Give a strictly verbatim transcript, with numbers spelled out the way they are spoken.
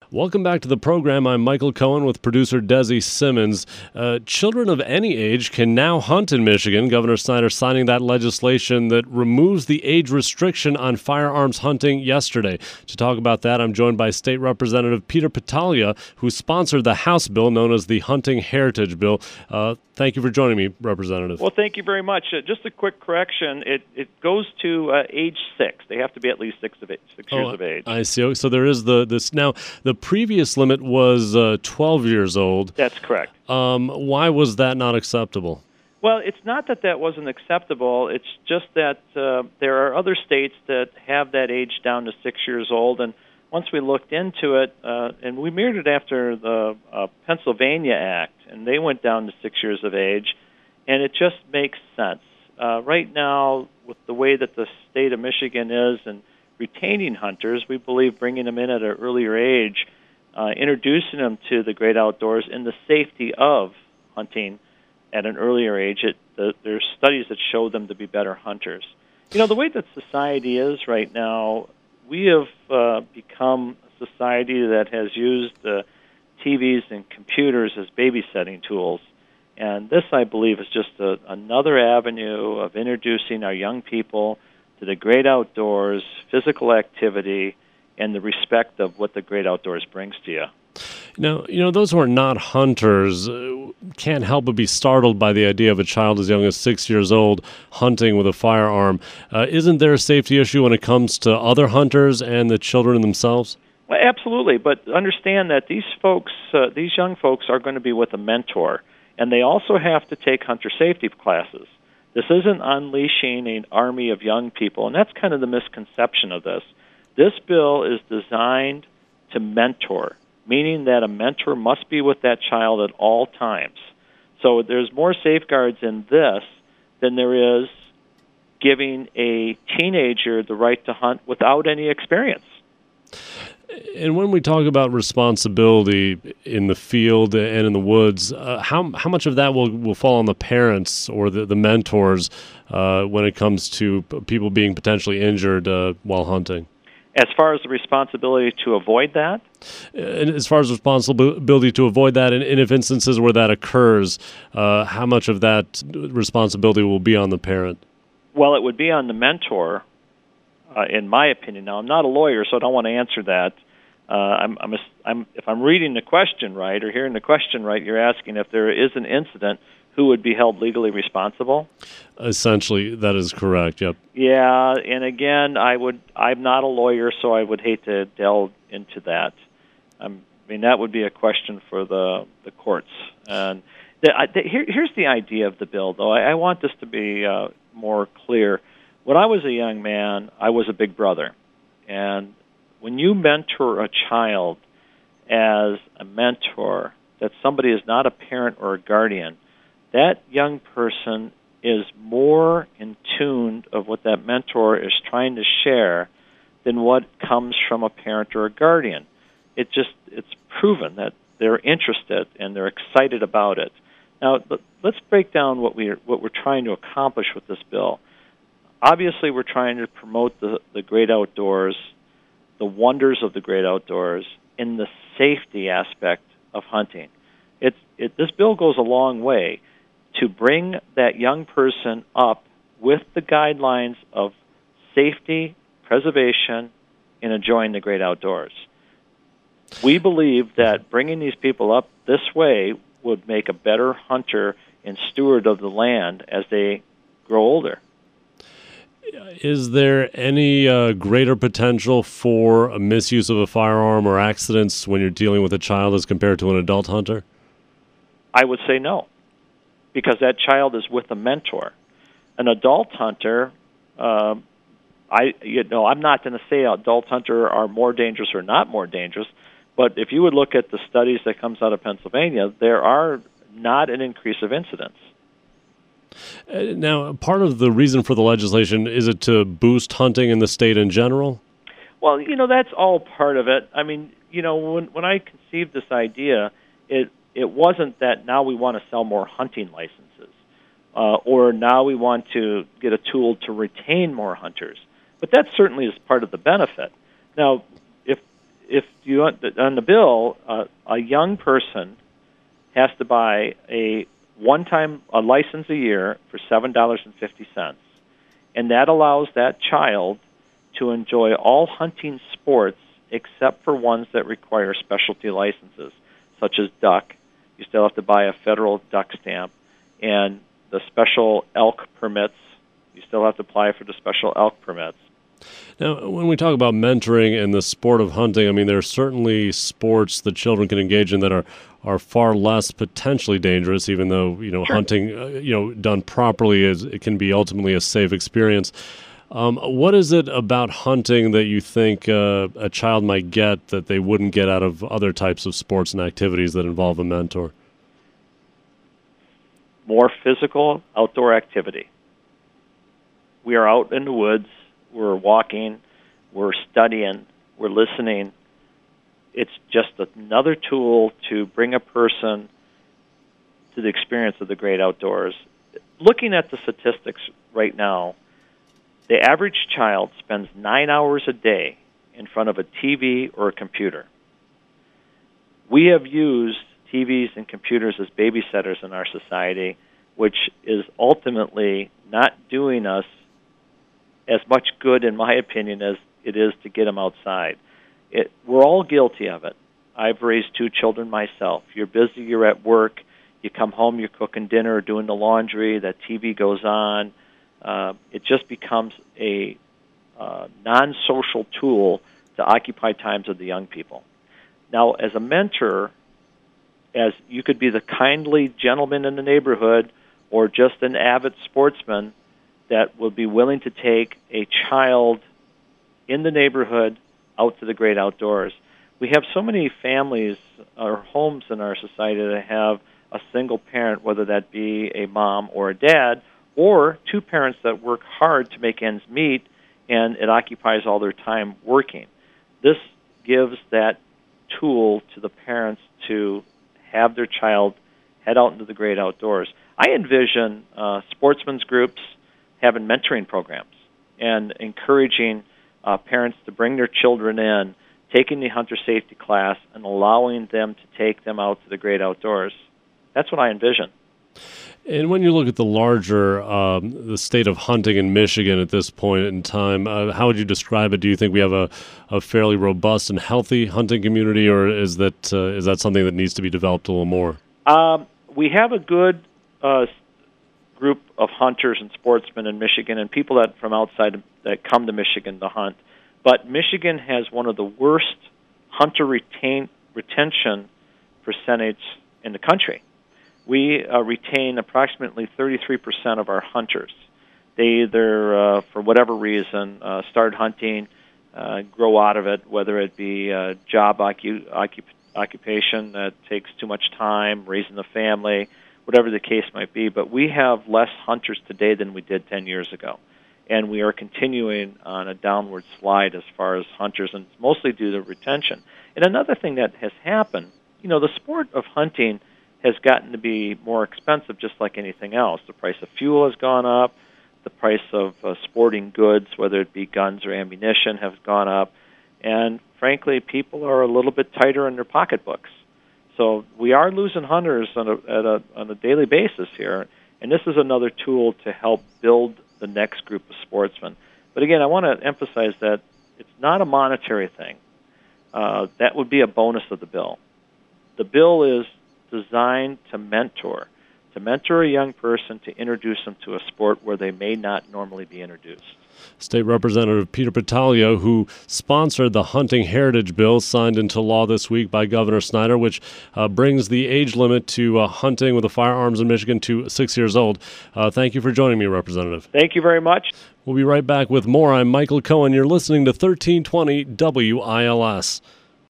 Welcome back to the program. I'm Michael Cohen with producer Desi Simmons. Uh, children of any age can now hunt in Michigan. Governor Snyder signing that legislation that removes the age restriction on firearms hunting yesterday. To talk about that, I'm joined by State Representative Peter Patalia, who sponsored the House bill known as the Hunting Heritage Bill. Uh, thank you for joining me, Representative. Well, thank you very much. Uh, just a quick correction. It it goes to uh, age six. They have to be at least six of age, six oh, years of age. I see. So there is the this now. The previous limit was uh, twelve years old. That's correct. Um, why was that not acceptable? Well, it's not that that wasn't acceptable. It's just that uh, there are other states that have that age down to six years old. And once we looked into it, uh, and we mirrored it after the uh, Pennsylvania Act, and they went down to six years of age, and it just makes sense. Uh, right now, with the way that the state of Michigan is and retaining hunters, we believe bringing them in at an earlier age, uh, introducing them to the great outdoors in the safety of hunting at an earlier age, it, the, there's studies that show them to be better hunters. You know, the way that society is right now, we have uh, become a society that has used uh, T Vs and computers as babysitting tools. And this, I believe, is just a, another avenue of introducing our young people to the great outdoors, physical activity, and the respect of what the great outdoors brings to you. Now, you know, those who are not hunters uh, can't help but be startled by the idea of a child as young as six years old hunting with a firearm. Uh, isn't there a safety issue when it comes to other hunters and the children themselves? Well, absolutely, but understand that these folks, uh, these young folks are going to be with a mentor, and they also have to take hunter safety classes. This isn't unleashing an army of young people, and that's kind of the misconception of this. This bill is designed to mentor, meaning that a mentor must be with that child at all times. So there's more safeguards in this than there is giving a teenager the right to hunt without any experience. And when we talk about responsibility in the field and in the woods, uh, how how much of that will, will fall on the parents or the, the mentors uh, when it comes to p- people being potentially injured uh, while hunting? As far as the responsibility to avoid that? And as far as responsibility to avoid that, and, and if instances where that occurs, uh, how much of that responsibility will be on the parent? Well, it would be on the mentor. Uh, in my opinion, now I'm not a lawyer, so I don't want to answer that. Uh, I'm, I'm, a, I'm, if I'm reading the question right or hearing the question right, you're asking if there is an incident, who would be held legally responsible? Essentially, that is correct. Yep. Yeah, and again, I would. I'm not a lawyer, so I would hate to delve into that. Um, I mean, that would be a question for the the courts. And the, I, the, here, here's the idea of the bill, though. I, I want this to be uh, more clear. When I was a young man, I was a big brother. And when you mentor a child as a mentor, that somebody is not a parent or a guardian, that young person is more in tune of what that mentor is trying to share than what comes from a parent or a guardian. It just it's proven that they're interested and they're excited about it. Now, let's break down what we're what we're trying to accomplish with this bill. Obviously, we're trying to promote the, the great outdoors, the wonders of the great outdoors, and the safety aspect of hunting. It, it, this bill goes a long way to bring that young person up with the guidelines of safety, preservation, and enjoying the great outdoors. We believe that bringing these people up this way would make a better hunter and steward of the land as they grow older. Is there any uh, greater potential for a misuse of a firearm or accidents when you're dealing with a child as compared to an adult hunter? I would say no, because that child is with a mentor. An adult hunter, uh, I you know, I'm not going to say adult hunter are more dangerous or not more dangerous, but if you would look at the studies that comes out of Pennsylvania, there are not an increase of incidents. Uh, now, part of the reason for the legislation, is it to boost hunting in the state in general? Well, you know, that's all part of it. I mean, you know, when when I conceived this idea, it it wasn't that now we want to sell more hunting licenses, uh, or now we want to get a tool to retain more hunters. But that certainly is part of the benefit. Now, if if you on the bill, uh, a young person has to buy a one-time a license a year for seven dollars and fifty cents, and that allows that child to enjoy all hunting sports except for ones that require specialty licenses, such as duck. You still have to buy a federal duck stamp, and the special elk permits. You still have to apply for the special elk permits. Now, when we talk about mentoring and the sport of hunting, I mean, there are certainly sports that children can engage in that are, are far less potentially dangerous, even though, you know, Sure. hunting, uh, you know, done properly, is it can be ultimately a safe experience. Um, what is it about hunting that you think uh, a child might get that they wouldn't get out of other types of sports and activities that involve a mentor? More physical outdoor activity. We are out in the woods. We're walking, we're studying, we're listening. It's just another tool to bring a person to the experience of the great outdoors. Looking at the statistics right now, the average child spends nine hours a day in front of a T V or a computer. We have used T Vs and computers as babysitters in our society, which is ultimately not doing us as much good, in my opinion, as it is to get them outside. It, we're all guilty of it. I've raised two children myself. You're busy, you're at work, you come home, you're cooking dinner or doing the laundry, that T V goes on. Uh, it just becomes a uh, non-social tool to occupy times of the young people. Now, as a mentor, as you could be the kindly gentleman in the neighborhood or just an avid sportsman that will be willing to take a child in the neighborhood out to the great outdoors. We have so many families or homes in our society that have a single parent, whether that be a mom or a dad, or two parents that work hard to make ends meet, and it occupies all their time working. This gives that tool to the parents to have their child head out into the great outdoors. I envision uh, sportsmen's groups having mentoring programs and encouraging uh, parents to bring their children in, taking the hunter safety class, and allowing them to take them out to the great outdoors. That's what I envision. And when you look at the larger, um, the state of hunting in Michigan at this point in time, uh, how would you describe it? Do you think we have a, a fairly robust and healthy hunting community, or is that uh, is that something that needs to be developed a little more? Um, we have a good uh, group of hunters and sportsmen in Michigan, and people that from outside that come to Michigan to hunt. But Michigan has one of the worst hunter retain, retention percentage in the country. We uh, retain approximately thirty-three percent of our hunters. They either, uh, for whatever reason, uh, start hunting, uh, grow out of it, whether it be a job occup- occup- occupation that takes too much time, raising the family, whatever the case might be. But we have less hunters today than we did ten years ago. And we are continuing on a downward slide as far as hunters, and it's mostly due to retention. And another thing that has happened, you know, the sport of hunting has gotten to be more expensive just like anything else. The price of fuel has gone up. The price of uh, sporting goods, whether it be guns or ammunition, has gone up. And frankly, people are a little bit tighter in their pocketbooks. So we are losing hunters on a, at a, on a daily basis here, and this is another tool to help build the next group of sportsmen. But again, I want to emphasize that it's not a monetary thing. Uh, that would be a bonus of the bill. The bill is designed to mentor, to mentor a young person to introduce them to a sport where they may not normally be introduced. State Representative Peter Battaglia, who sponsored the Hunting Heritage Bill signed into law this week by Governor Snyder, which uh, brings the age limit to uh, hunting with a firearms in Michigan to six years old. Uh, thank you for joining me, Representative. Thank you very much. We'll be right back with more. I'm Michael Cohen. You're listening to thirteen twenty W I L S.